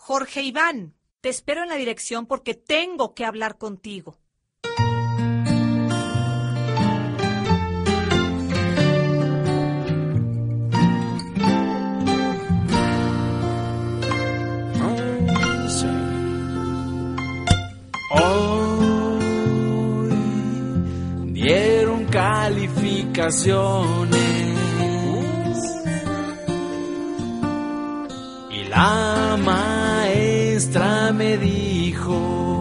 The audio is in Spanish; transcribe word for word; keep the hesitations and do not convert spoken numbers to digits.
Jorge Iván, te espero en la dirección porque tengo que hablar contigo. Hoy dieron calificaciones y la maestra me dijo: